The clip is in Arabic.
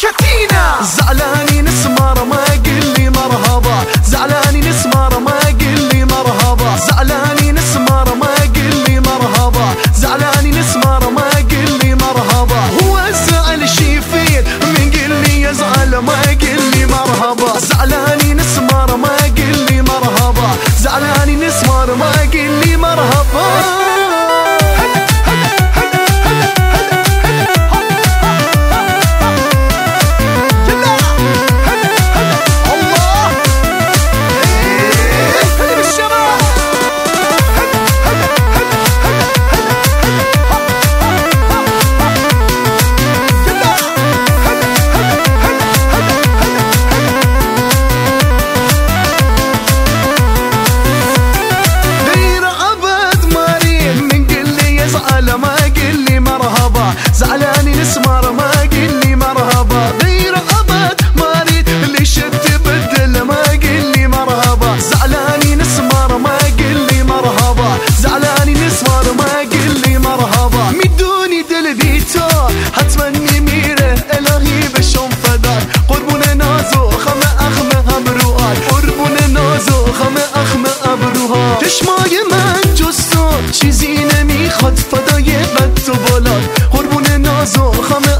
كاتينا. زعلاني نسمر ما قلي مرحبا، زعلاني نسمر ما قلي مرحبا، زعلاني نسمر ما قلي مرحبا، زعلاني نسمر ما قلي مرحبا. هو زعل شي فين من قلي يزعل ما قلي مرحبا، زعلاني نسمر ما قلي مرحبا، زعلاني نسمر ما قلي مرحبا. ما قلي مرحبا، زعلاني نسمر ما قلي مرحبا، غير أبد ما اريد اللي شت بدل ما قلي مرحبا، زعلاني نسمر ما قلي مرحبا، زعلاني نسمر ما قلي مرحبا. مدوني دلبيتو هتمني ميره الهي بشوم فدان، قربون نازو خمه اخمه ابروان، قربون نازو خمه اخمه ابروها. چشمای من جستو چیزی نمیخواد فدای قد و بالات، قربون نازو خمه